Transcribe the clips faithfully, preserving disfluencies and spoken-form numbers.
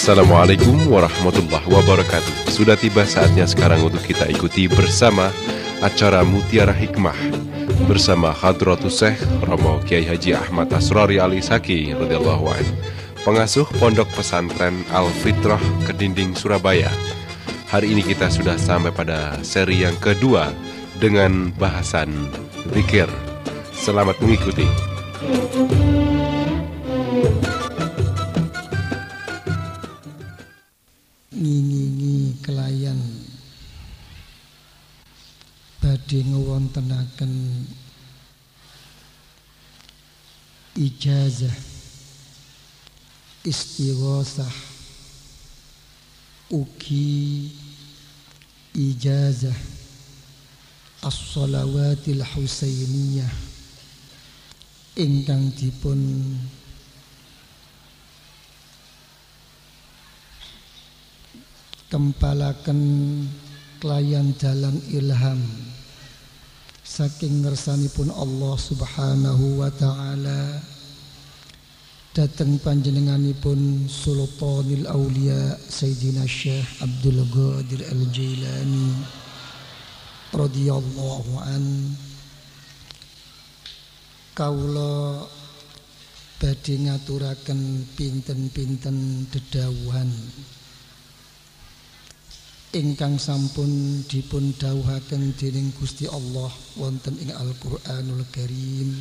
Assalamualaikum warahmatullahi wabarakatuh. Sudah tiba saatnya sekarang untuk kita ikuti bersama acara Mutiara Hikmah bersama Hadratus Syekh Romo Kiai Haji Ahmad Asrori Ali Saki radhiyallahu anhu, pengasuh Pondok Pesantren Al-Fitrah Kedinding Surabaya. Hari ini kita sudah sampai pada seri yang kedua dengan bahasan zikir. Selamat mengikuti. Ngingi kelayan badhe ngewontenaken ijazah istighosah ugi ijazah as-shalawatil husainiyah ingkang dipun kempalaken kelayan dalan ilham saking ngersanipun Allah Subhanahu wa taala dateng panjenenganipun Sultanil Aulia Sayyidina Syekh Abdul Qadir Al-Jailani radhiyallahu an. Kawula badhe ngaturaken pinten-pinten dedawuhan ingkang sampun dipun dawuhaken dening Gusti Allah wonten ing Al-Qur'anul Karim,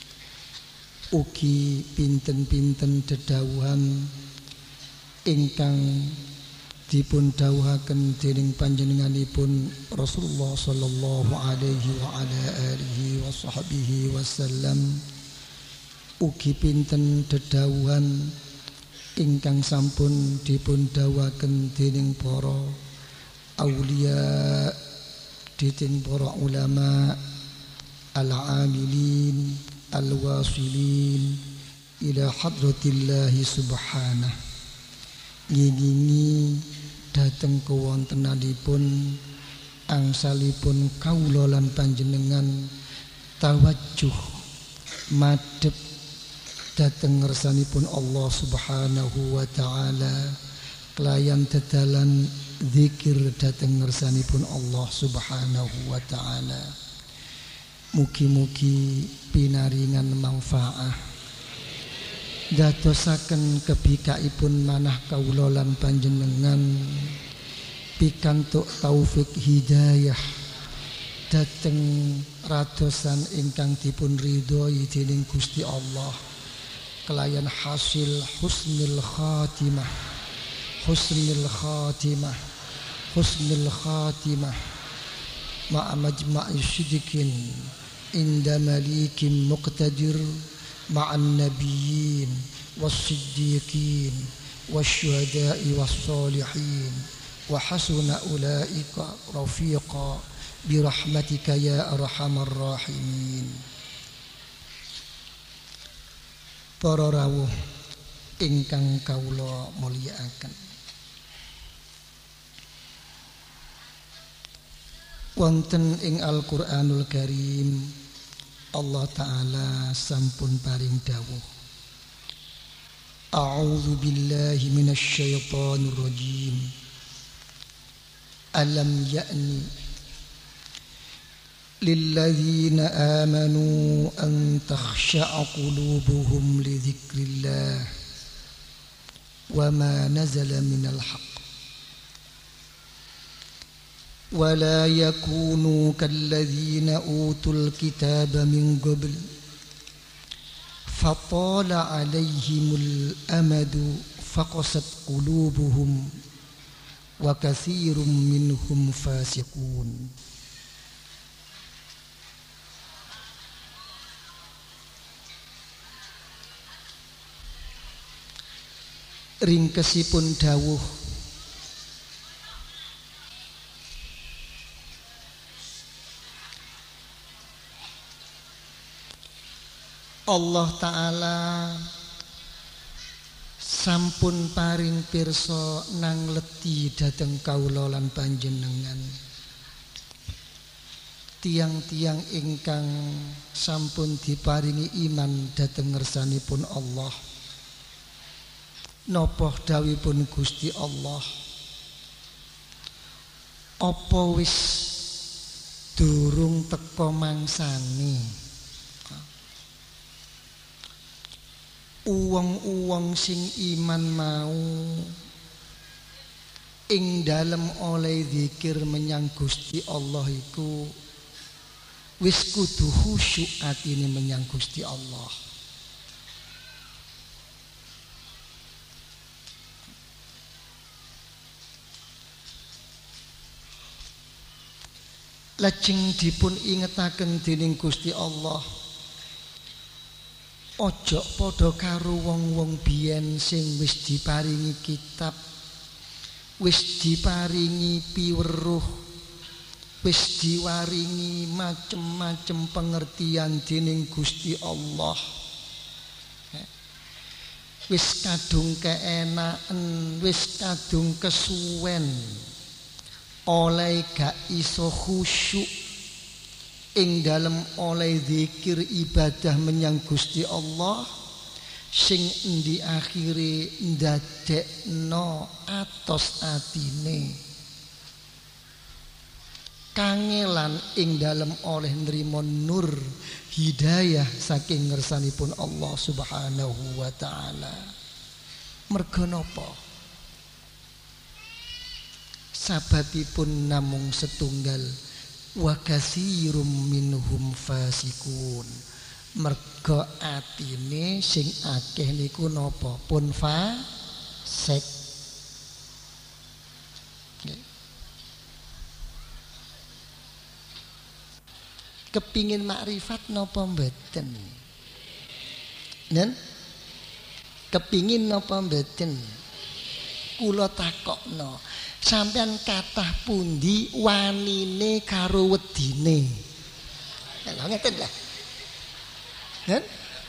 ugi pinten-pinten dedawuhan ingkang dipun dawuhaken dening panjenenganipun Rasulullah sallallahu alaihi wa ala alihi wa sahbihi wasallam, ugi pinten dedawuhan ingkang sampun dipun dawuhaken dening para aulia, diting para ulama al-amilin al-wasilin ila hadratillahi subhanah, ngingingi dateng kewontenanipun angsalipun kawula lan panjenengan tawajjuh madhep dateng ngersanipun Allah Subhanahu wa taala kelayan dedalan zikir dateng ngersanipun Allah Subhanahu wa taala. Mugi-mugi pinaringan manfaah dadosaken kebikaipun manah kawula lan panjenengan pikantuk taufik hidayah dateng radosan ingkang dipun ridhoi dening Gusti Allah kelayan hasil husnul khatimah husnul khatimah husnul khatimah ma'a majma'i sidqin inda malikin muqtadir ma'an nabiyyin was-siddiqin wasyuhada'i was-solihin wa hasuna ulaika rafiqa birahmatika ya arhamar rahimin. Para rawuh ingkang kawula mulyakaken, wonten ing Al-Qur'anul Karim Allah Ta'ala sampun paring dawuh, a'udzu billahi minasy syaithanir rajim, alam ya'ni lilladzina amanu an takhsha'a qulubuhum li dzikrillah wa ma nazala minal haqq ولا يكونوا كالذين أوتوا الكتاب من قبل فطال عليهم الأمد فقست قلوبهم وكثير منهم فاسقون. Ringkesipun dawuh Allah Ta'ala sampun paring pirsa nang leti dhateng kawula lan panjenengan tiang-tiang ingkang sampun diparingi iman dhateng ngersanipun Allah Napa dawuhipun Gusti Allah? Apa wis durung teka mangsane uwong-uwong sing iman mau ing dalem oleh zikir menyang Gusti Allah iku wis kudu khusyuk atine menyang Gusti Allah. Lajeng dipun ingetaken dening Gusti Allah, ojo padha karo wong-wong biyen sing wis diparingi kitab, wis diparingi piweruh, wis diwaringi macem-macem pengertian dening Gusti Allah. Wis kadung keenaken, wis kadung kesuwen, oleh gak iso khusyuk ing dalem oleh zikir ibadah menyang Gusti Allah, sing endi akhire ndadekno atos atine kangelan ing dalem oleh nrimo nur hidayah saking ngersanipun Allah Subhanahu wa taala. Merga napa? Sababipun namung setunggal, wa katsirum minhum fasikun. Merga atine sing akeh niku napa? Pun fasik. Kepingin makrifat napa mboten? Nen? Kepingin napa mboten? Kula takokno, sampean kathah pundi wanine karo wedine? Lha ngeten lah. Nen?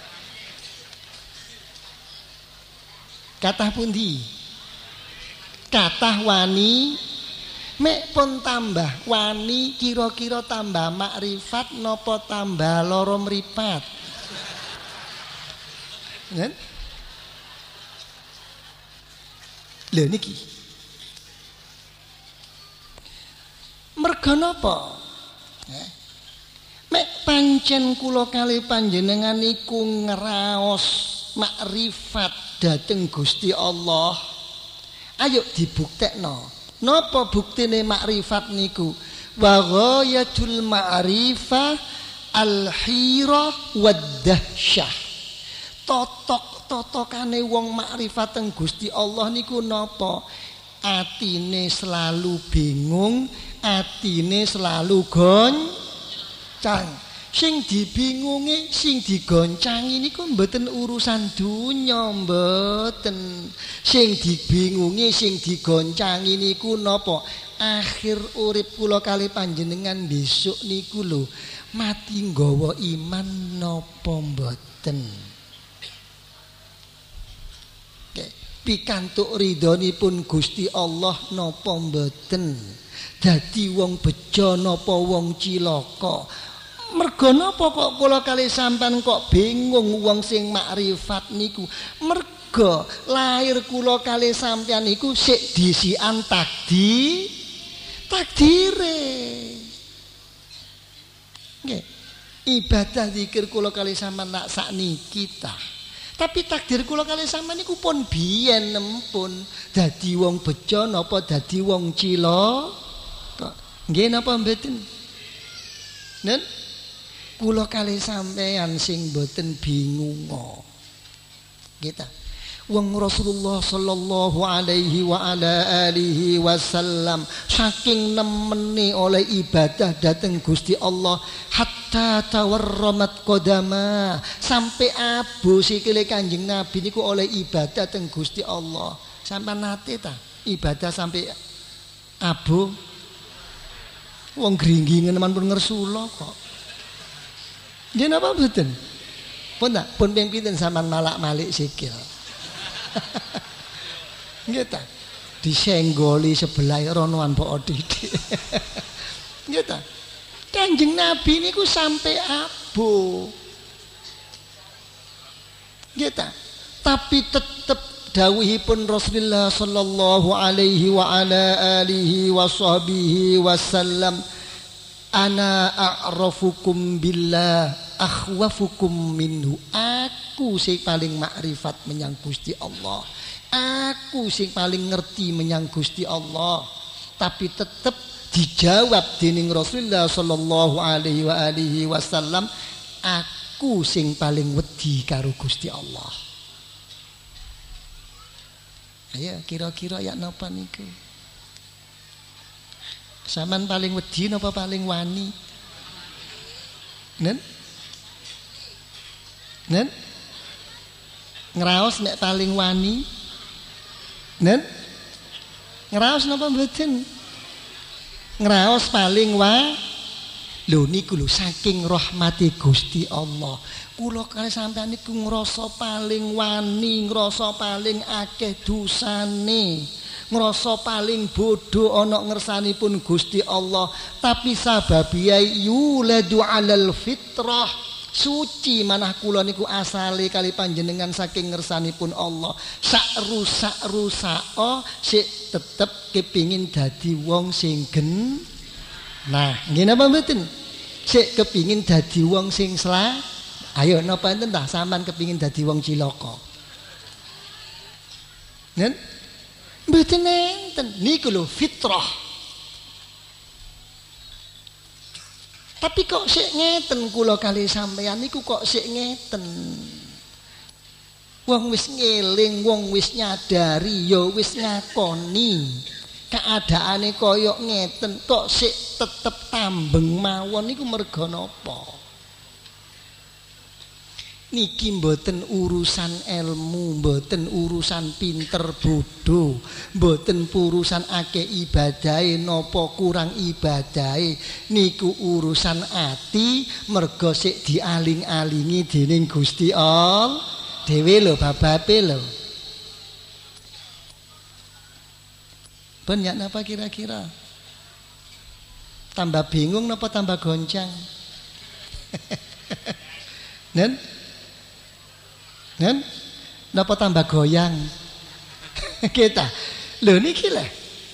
Kathah pundi? Kathah wani mek pun tambah wani kira-kira tambah makrifat napa tambah lara mripat? Nen? Lha niki merga napa? Eh? Mek pancen kula kalih panjenengan iku ngraos makrifat dhateng Gusti Allah. Ayo dibuktekno. Napa buktine makrifat niku? Wa ghayatul ma'rifah al-hira wad-dahsyah. Totok-totokane wong makrifat teng Gusti Allah niku napa? Atine selalu bingung, atine selalu goncang. Sing dibingungi, sing digoncangi niku mboten urusan dunya, mboten. Sing dibingungi, sing digoncangi niku napa? Akhir urip kula kali panjenengan besok niku lho, mati nggawa iman napa mboten? Pikantuk ridhonipun Gusti Allah napa mboten? Dadi wong bejo napa wong cilaka? Merga napa kok kula kali sampean kok bingung wong sing makrifat niku? Merga lahir kula kali sampean niku sik disikan takdi takdire. Nggih. Ibadah zikir kula kali sampean nak sakniki ta. Tapi takdir kula kali sampean niku pun biyen nempun dadi wong bejo napa dadi wong cilaka. Nggih napa mboten? Nen? Kula kali sampean sing mboten bingung. Kita wong Rasulullah sallallahu alaihi wa ala alihi wasallam saking nemeni oleh ibadah dateng Gusti Allah hatta tawarramat qadama, sampai abu sikile Kanjeng Nabi niku oleh ibadah teng Gusti Allah. Sampeyan nate ta ibadah sampai abu? Wong gringgingen pun ngersula kok. Dia napa mboten? Pun tak pun ping pinten sampean malak-malik sikil. Nggih ta? Disenggoli sebelah ronoan pok didik. Nggih ta? Kanjeng Nabi niku sampai abu. Nggih ta? Tapi tetep dawuhipun Rasulullah sallallahu alaihi wa ala alihi wa sahbihi wasallam, ana a'rafukum billah akhwafukum minhu. Aku sing paling makrifat menyang Gusti Allah, aku sing paling ngerti menyang Gusti Allah. Tapi tetep dijawab dening Rasulullah sallallahu alaihi wa alihi wasallam, aku sing paling wedi karo Gusti Allah. Ayo kira-kira ya napa niku? Saman paling wedi napa paling wani? Nen? Nen? Ngraos nek paling wani? Nen? Ngraos napa mboten? Ngraos paling wa. Lho niku lho saking rahmati Gusti Allah. Kula kali sampeyan niku ngrasa paling wani, ngrasa paling akeh dosane, ngrasa paling bodoh ana ngersanipun Gusti Allah. Tapi sababiyai yuladu alal fitrah, suci manah kula niku asale kali panjenengan saking ngersanipun Allah. Sak rusak rusako sik tetep kepingin dadi wong sing gen. Nah, nggih napa mboten? Sik kepingin dadi wong sing sla. Ayo napa enten tah sampean kepingin dadi wong cilaka? Nen? Mboten enten. Niku lho fitrah. Tapi kok sik ngeten kula kali sampeyan niku kok sik ngeten. Wong wis ngeling, wong wis nyadari, ya wis ngakoni. Keadaane kaya ngeten kok sik tetep tambeng mawon niku merga napa? Niki mboten urusan ilmu, mboten urusan pinter bodoh, mboten urusan akeh ibadahe napa kurang ibadahe. Niku urusan ati merga sik dialing-alingi dening Gusti Allah dhewe lho babape lho. Banyak napa kira-kira? Tambah bingung napa tambah goncang? Nen? Nen? Napa tambah goyang? Kita. Lho niki lho.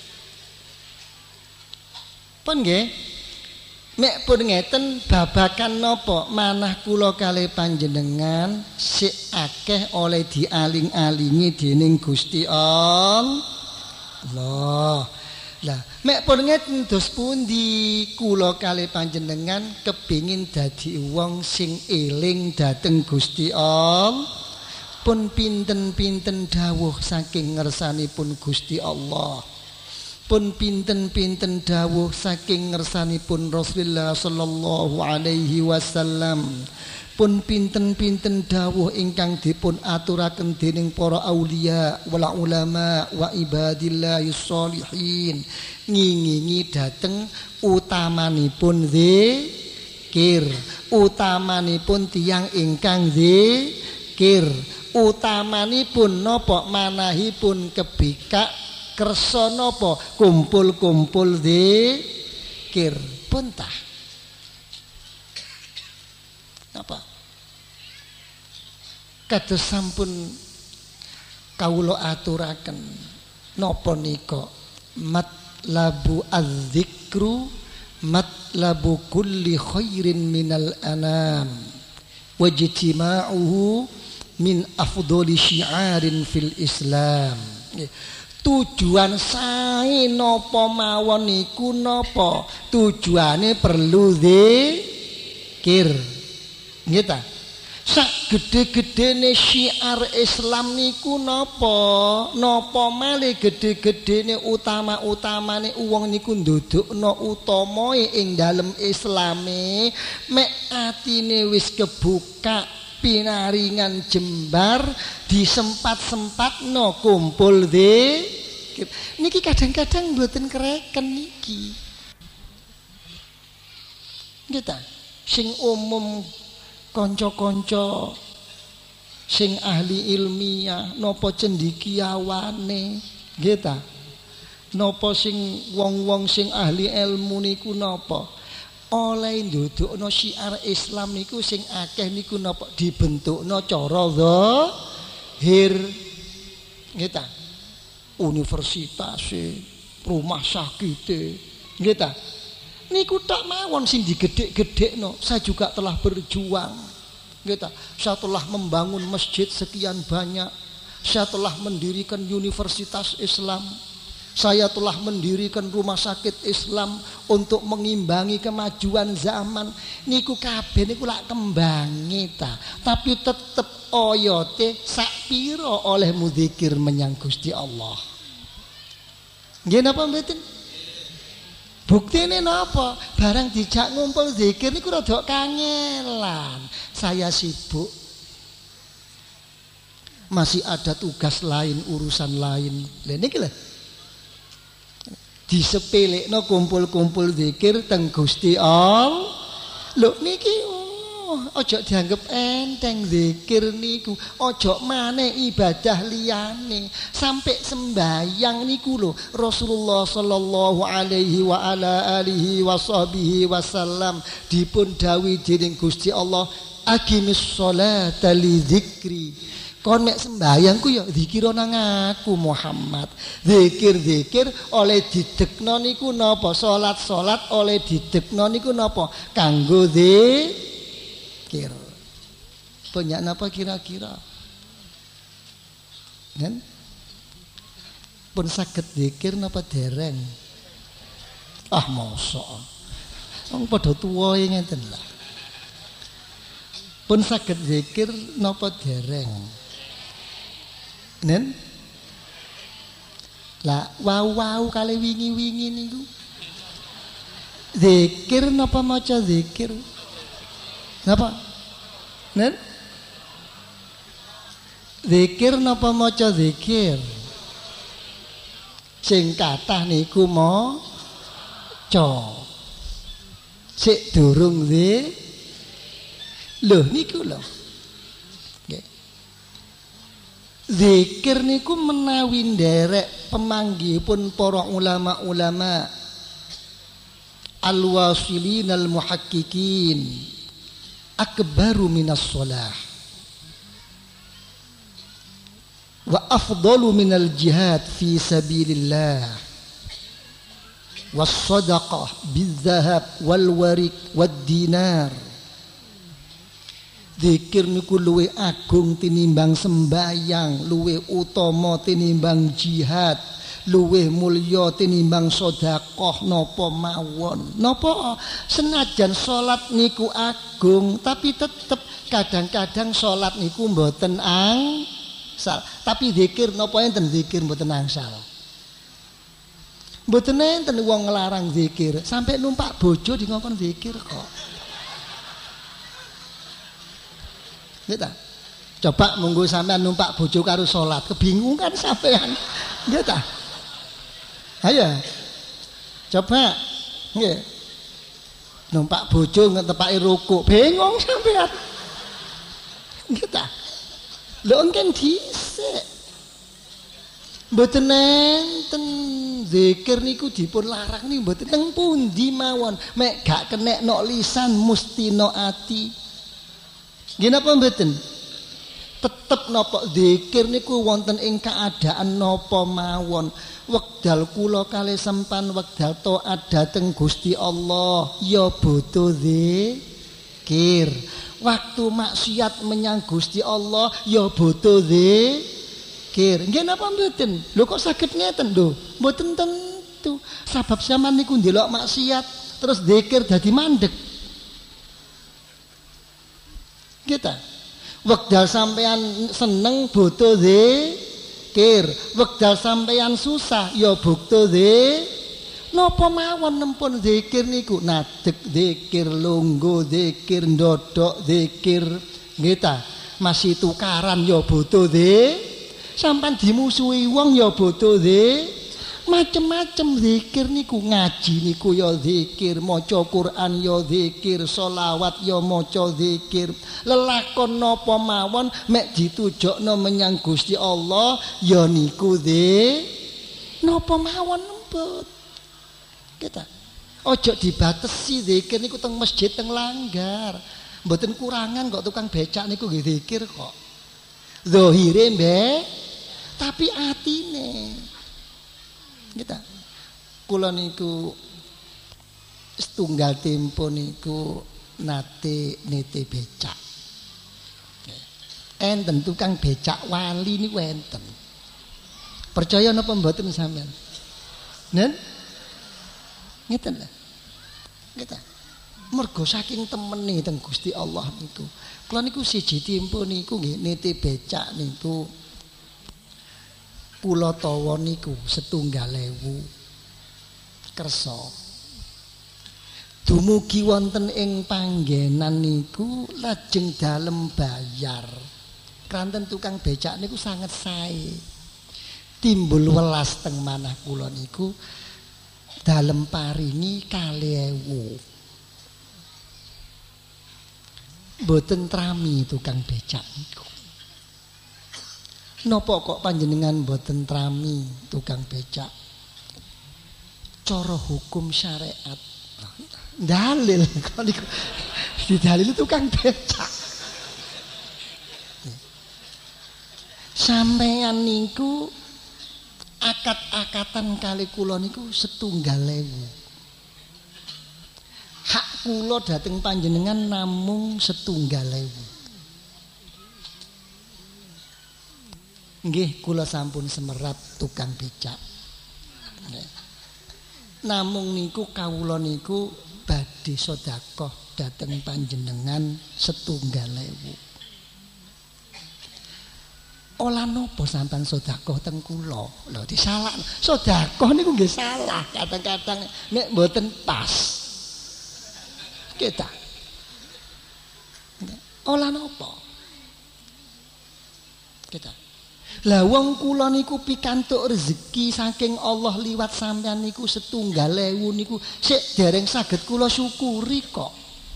Pun nggih. Mek pun ngeten babakan napa manah kula kalih panjenengan sik akeh oleh dialing-alingi dening Gusti Allah. Allah. Lah, mek pun ngeten dos pundi kula kalih panjenengan kepingin dadi wong sing eling dhateng Gusti Allah. Pun pinten-pinten dawuh saking ngersanipun Gusti Allah. Pun pinten-pinten dawuh saking ngersanipun Rasulullah sallallahu alaihi wasallam. Pun pinten-pinten dawuh ingkang dipun aturaken dening para aulia wal ulama wa ibadillahis sholihin ngingingi dhateng utamanipun zikir, utamanipun tiyang ingkang zikir, utamanipun napa manahipun kebikak kersa napa kumpul-kumpul zikir pun tah apa kados sampun kawula aturaken napa nika matlabu az-zikru matlabu kulli khairin minal anam wajtima'uhu min afdhali syi'arin fil Islam. Tujuan sae napa mawon niku napa? Tujuane perlu zikir. Nggih ta? Sak gede-gedene syiar Islam niku napa? Napa malih gede-gedene utama-utamane wong niku ndudukna utamae ing dalem Islame, mek atine wis kebuka pinaringan jembar disempat-sempatno kumpul zikir. Niki kadang-kadang mboten kereken niki. Nggih ta? Sing umum kanca-kanca sing ahli ilmiah napa cendekiawane nggih ta, napa sing wong-wong sing ahli ilmu niku napa oleh ndudukna syiar Islam niku sing akeh niku napa dibentukna cara zahir Nggih ta? Universitas, rumah sakit, nggih ta? Niku tak mawon sing digedhek-gedhekno. Saya juga telah berjuang. Nggih ta? Saya telah membangun masjid sekian banyak. Saya telah mendirikan universitas Islam. Saya telah mendirikan rumah sakit Islam untuk mengimbangi kemajuan zaman. Niku kabeh niku lak kembangi ta. Tapi tetep oyote sak pira oleh mudzikir menyang Gusti Allah. Nggih napa mboten? Buktine napa? Barang dijak ngumpul zikir niku rada kangelan. Saya sibuk. Masih ada tugas lain, urusan lain. Lha niki lho. Disepelekno kumpul-kumpul zikir teng Gusti Allah. Lho niki oh, aja dianggap enteng zikir niku. Aja maneh ibadah liyane. Sampai sembayang niku lho Rasulullah sallallahu alaihi wa ala alihi washabihi wasallam dipun dawuhi dening Gusti Allah, aqimis sholata li dzikri. Kon mek sembayangku ya zikir nang aku Muhammad. Zikir-zikir oleh didekno niku napa? Salat-salat oleh didekno niku napa? Kanggo zikir. Banyak napa kira-kira? Kan? Pun saged zikir napa dereng? Ah mosok. Wong padha tuwa ngenten lah. Pun saged zikir napa dereng? Nen lah wow-wow kali wingi-wingi niku zikir napa maca zikir napa nen zikir napa maca zikir sing kathah niku maca sik durung zikir lho niku lho zikir niku menawi nderek pemanggihipun para ulama-ulama al-wasilin al-muhaqqiqin akbaru minas shalah wa afdalu minal jihad fi sabilillah was sadaqah bizahab wal warik wad dinar. Zikir niku luwe agung tinimbang sembayang, luwe utama tinimbang jihad, luwe mulya tinimbang sedekah napa mawon. Napa senajan salat niku agung, tapi tetep kadang-kadang salat niku mboten angsal. Tapi zikir napa enten zikir mboten angsal. Mboten enten wong nglarang zikir, sampai numpak bojo di ngongkon zikir kok. Nggih ta? Coba monggo sampean numpak bojo karo salat, kebingungan sampean. Nggih ta? Ayo. Coba nggih. Numpak bojo ngetepake rukuk, bingung sampean. Nggih ta? Lho engken dhisik. Mboten enten zikir niku dipun larang niku mboten teng pundi mawon. Mek gak kenek nok lisan mesti nok ati. Nggih napa mboten? Tetep napa zikir niku wonten ing keadaan napa mawon. Wekdal kula kalih sempan wekdal taat dhateng Gusti Allah ya butuh zikir. Waktu maksiat menyang Gusti Allah ya butuh zikir. Nggih napa mboten? Lho kok saged ngeten lho? Mboten tentu. Sebab sampean niku ndelok maksiat terus zikir dadi mandeg. Kita wekdal sampean seneng butuh zikir, wekdal sampean susah ya butuh zikir. Napa mawon nempun zikir niku nadeg zikir, lungguh zikir, ndodok zikir. Nggih ta? Masih tukaran ya butuh zikir. Sampean dimusuhi wong ya butuh zikir. Macem-macem zikir niku, ngaji niku ya zikir, maca Quran ya zikir, selawat ya maca zikir. Lelakon napa mawon mek ditujokno menyang Gusti Allah ya niku zikir. Napa mawon lembut. Kita ojo dibatesi zikir niku teng masjid teng langgar. Mboten kurangan kok tukang becak niku nggih zikir kok. Zahire mbek tapi Tapi atine kita kula niku setunggal tempo niku nate nete becak. Enten tukang becak wali niku enten. Percaya napa mboten sampean? Nen? Ngeten lho. Kita mergo saking temene teng Gusti Allah niku. Kula niku siji tempo niku nggih nete becak niku Pulo Tawa niku setunggal ewu kersa. Dumugi wonten ing panggenan niku lajeng dalem bayar. Kranten tukang becak niku sanget sae. Timbul welas teng manah kula niku dalem paringi kalih ewu. Mboten trami tukang becak niku. Napa kok panjenengan mboten trami tukang becak? Cara hukum syariat. Dalil kok niku didalil tukang becak. Sampeyan niku akad-akatan kali kula niku setunggal ewu. Hak kula dhateng panjenengan namung setunggal ewu. Nggih kula sampun semerap tukang becak. Namung niku kawula niku badhe sedekah dhateng panjenengan setunggal ewu. Olah napa sampean sedekah teng kula? Lho disalah. Sedekah niku nggih salah, kadang-kadang nek mboten pas. Kita. Olah napa? Kita. Lah wong kula niku pikantuk rezeki saking Allah liwat sampean niku setunggal ewu niku sik dereng saged kula syukuri kok.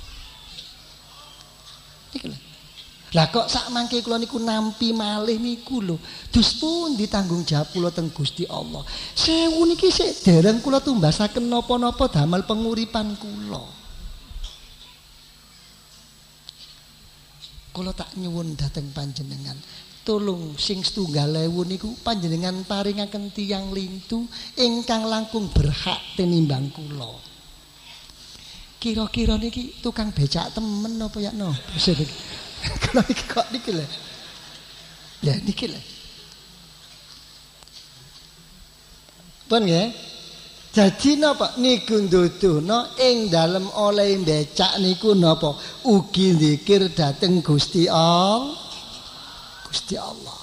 Iki lho. Lah kok sak mangke kula niku nampi malih niku lho. Dus pundi tanggung jawab kula teng Gusti Allah. Sewu niki sik dereng kula tumbasaken napa-napa damel penguripan kula. Kula tak nyuwun dhateng panjenengan. Tolong sing setunggal ewu niku panjenengan paringaken tiyang lintu ingkang langkung berhak tinimbang kula. Kira-kira niki tukang becak temen apa ya no? Kula iki kok niki lho. Ya niki lho. Pun nggih. Jadi napa niku nduduhna ing dalem oleh becak niku napa ugi zikir dhateng Gusti Allah. Gusti Allah.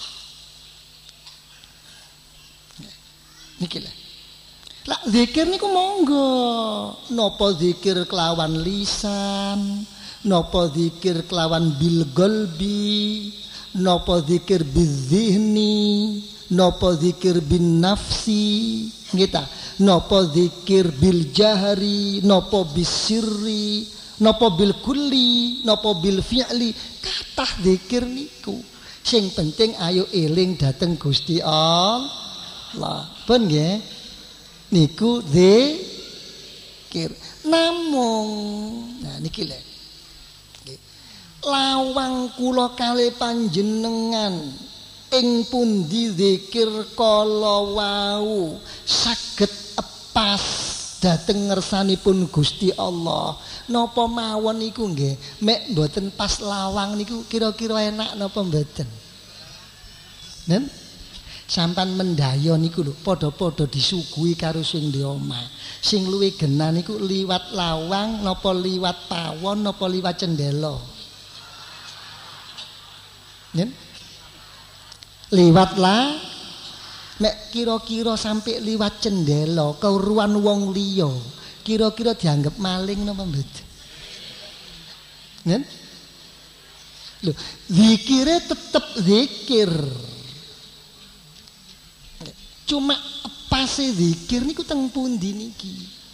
Niki lho. Lah zikir niku monggo. Napa zikir kelawan lisan, napa zikir kelawan bil qalbi, napa zikir bizihni, napa zikir bin nafsi, nggih. Napa zikir bil jahri, napa bisirri, napa bil kulli, napa bil fi'li. Kathah zikir niku. Sing penting ayo eling dhateng Gusti Allah. Pun nggih. Niku zikir. Namung nah niki lho. Lawang kula kalih panjenengan ing pundi zikir kala wau saged epas dhateng ngersanipun Gusti Allah. Napa mawon niku nggih mek mboten pas lawang niku kira-kira enak napa mboten? Nen? Sampan mendaya niku lho padha-padha disuguhi karo sing di omah. Sing luwih genah niku liwat lawang napa liwat pawon napa liwat cendela? Nen? Liwatlah nek kira-kira sampai liwat cendela keuruan wong liya kira-kira dianggap maling napa mboten? Nen? Lho, zikire tetep zikir. Cuma pase zikir niku teng pundi niki?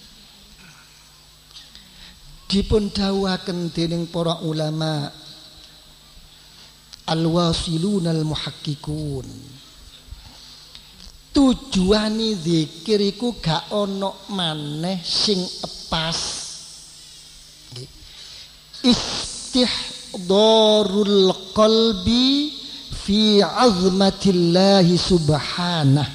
Dipun dawuhaken dening para ulama al-wasilun al-muhakkikun. Tujuane zikir iku gak ana maneh sing epas. Istihdarul qalbi fi 'azmatillahi subhanah.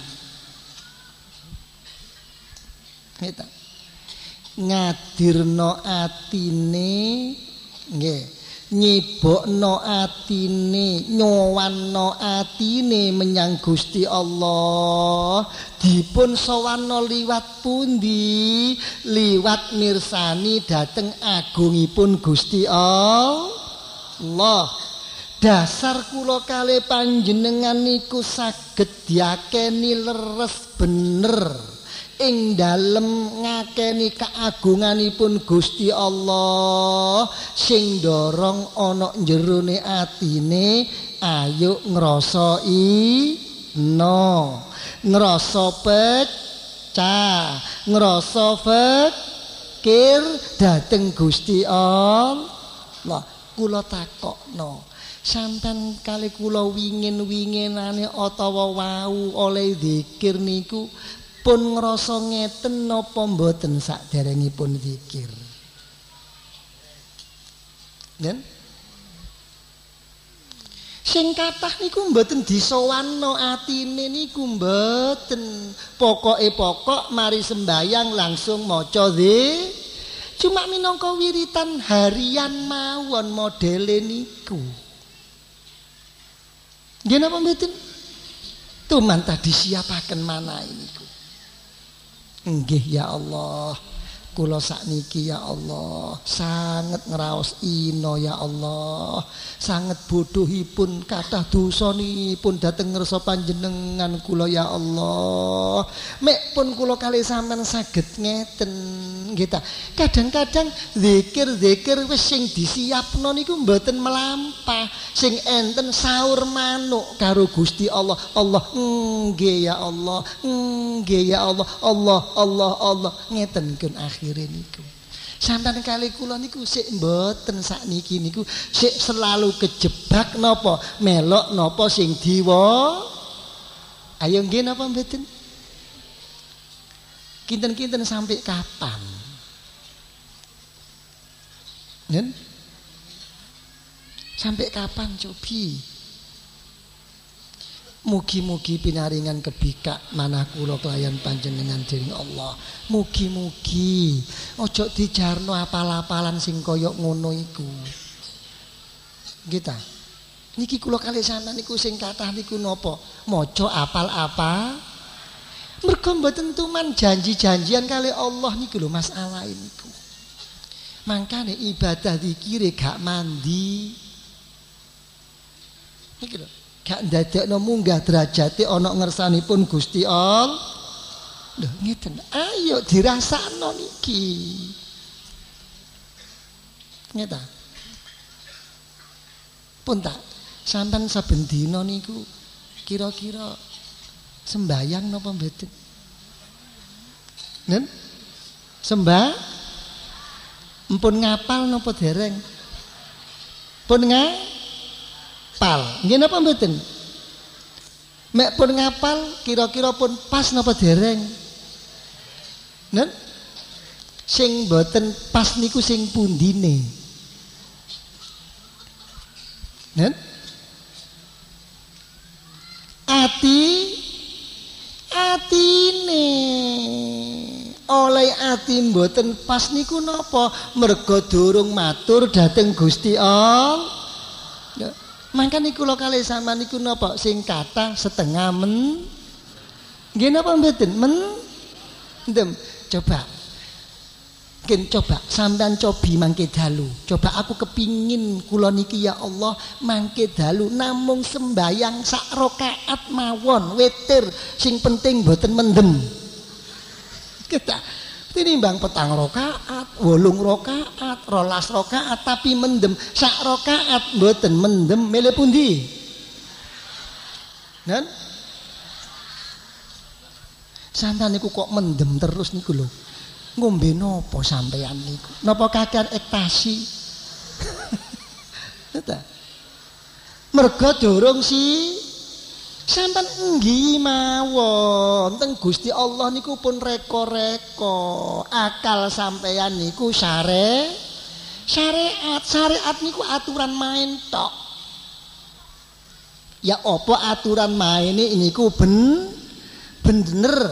Ngeta. Ngadirno atine nggih, nyibokno atine, nyowanno atine menyang Gusti Allah. Dipun sowanno liwat pundi? Liwat mirsani dhateng agungipun Gusti Allah. Dasar kula kalih panjenengan niku saged diakeni leres bener ing dalem ngakeni kaagunganipun Gusti Allah sing dorong ana jerone atine ayo ngrasa ino, ngrasa pecah, ngrasa fikir dhateng Gusti Allah. Kula takokno, sampean kali kula wingin-winginane utawa wau oleh zikir niku pun ngrasa ngeten napa mboten saderengipun zikir? Nen? Sing kathah niku mboten disowanno atine niku mboten. Pokoke pokok mari sembayang langsung maca zikir. Cuma minangka wiritan harian mawon modele niku. Nggih napa mboten? Tumantah disiapaken mana niku. Nggih ya Allah, kula sakniki ya Allah sanget ngraos ina ya Allah, sanget bodohipun kathah dosanipun dhateng ngersa panjenengan kula ya Allah. Mek pun kula kalih sampean saged ngeten nggih ta. Kadang-kadang zikir-zikir wis sing disiapno niku mboten melampah. Sing enten sahur manuk karo Gusti Allah. Allah nggih ya Allah, nggih ya Allah, Allah Allah Allah ngeten kun akhire niku. Sampeyan kali kula niku sik mboten sakniki niku sik selalu kejebak napa melok napa sing diwa. Ayo nggih napa mboten? Kinten-kinten sampai kapan? Nen? Sampai kapan cobi? Mugi-mugi pinaringan kebikak manah kula kelayan panjenengan dening Allah. Mugi-mugi ojo dijarno apal-apalan sing kaya ngono iku. Nggih ta? Niki kula kalih sampeyan niku sing kathah niku napa? Maca apal-apa. Mergo mboten tuman janji-janjian kalih Allah niku lho masalah niku. Mangkane ibadah zikire gak mandi. Niki lho. Gak ndadekno munggah derajate ana ngersanipun Gusti Allah. Lho ngeten. Ayo dirasakno niki. Ngeta. Pun tak sampean saben dina niku kira-kira sembayang napa mboten? Nen? Sembah? Mpun ngapal napa dereng? Pun ngapal. Nggih napa mboten? Mek pun ngapal kira-kira pun pas napa dereng? Nen? Sing mboten pas niku sing pundine? Nen? Ati atine oleh ati mboten pas niku napa? Merga durung matur dhateng Gusti Allah. Mangkane kula kalih sampeyan niku napa sing kathah setengah men. Nggih napa mboten? Men. Ndem, coba. Mungkin coba sampean cobi mangke dalu. Coba aku kepingin kula niki ya Allah mangke dalu namung sembayang sak rakaat mawon witir sing penting mboten mendem. Kita tinimbang petang rakaat, wolung rakaat, rolas rakaat tapi mendem sak rakaat mboten mendem milih pundi? Nen? Sampeyan niku kok mendem terus niku lho. Ngombe napa sampeyan niku? Napa kakean ekstasi? Merga durung si sampeyan nggih mawon teng Gusti Allah niku pun reko-reko. Akal sampeyan niku syare syariat. Syariat niku aturan main tok. Ya apa aturan maine niku ben bener.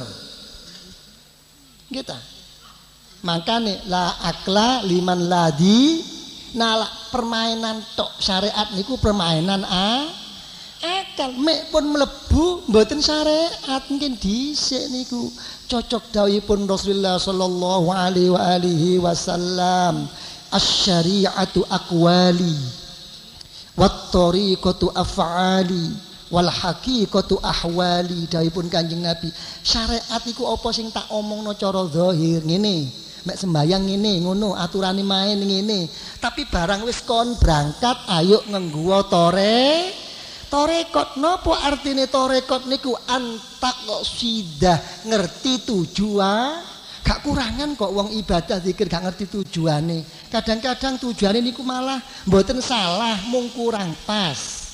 Gitu. Makane la akla liman ladi nala permainan tok syariat niku permainan a akal mek pun mlebu mboten syariat mungkin dhisik niku cocok dawuhipun Rasulullah sallallahu alaihi wa alihi wasallam asy-syari'atu aqwali wat tariqatu af'ali wal haqiqatu ahwali. Dawuhipun Kanjeng Nabi, syariat iku apa sing tak omongno cara zahir ngene, mek sembayang ngene ngono, aturane main ngene, tapi barang wis kon berangkat ayo ngengguwa tore torekot. Napa artine torekot niku? Antak kok sidah ngerti tujuan. Gak kurangan kok wong ibadah zikir gak ngerti tujuane. Kadang-kadang tujuane niku malah mboten salah, mung kurang pas.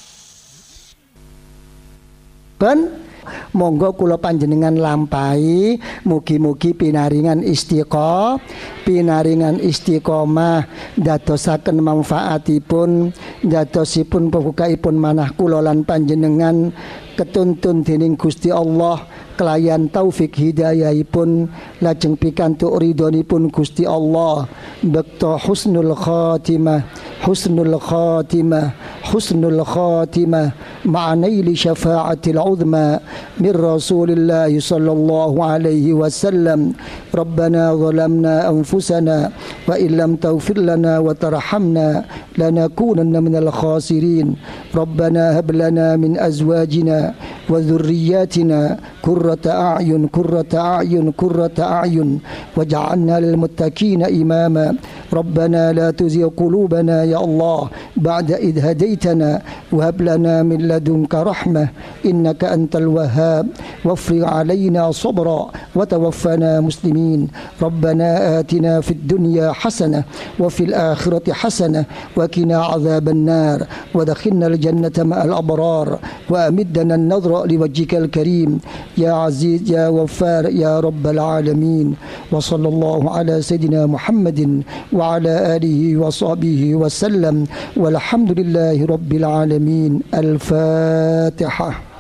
Ben monggo kula panjenengan lampahi mugi-mugi pinaringan istiqomah, pinaringan istiqomah dadosaken manfaatipun, dadosipun pembukaipun manah kula lan panjenengan ketuntun dening Gusti Allah kelayan taufik hidayahipun lajeng pikantuk ridhonipun Gusti Allah bekto husnul khatimah husnul khatimah husnul khatimah ma'anaili syafa'atil uzma min Rasulillah sallallahu alaihi wasallam. Rabbana zalamna anfusana wa illam taghfir lana wa tarhamna lanakunanna minal khasirin. Rabbana hab lana min azwajina wa dhurriyyatina qurrata a'yun qurrata a'yun qurrata a'yun waj'alna lil muttaqina imama. Rabbana la tuzigh qulubana ya Allah ba'da idh hadaitana wa hab lana min ladunka rahmah innaka antal wahhab wafrig 'alaina sabra wa tawaffana muslimin. Rabbana atina fid dunya hasanah wa fil akhirati hasanah wa qina 'adzaban nar wa adkhilna al jannata ma'al abrar wa amiddana an-nadhra liwajhikal karim ya aziz ya ghaffar ya rabbal alamin. Wa sallallahu ala sayidina Muhammadin wa ala alihi wa sahbihi wa sallam walhamdulillahi rabbil alamin. Al-Fatihah.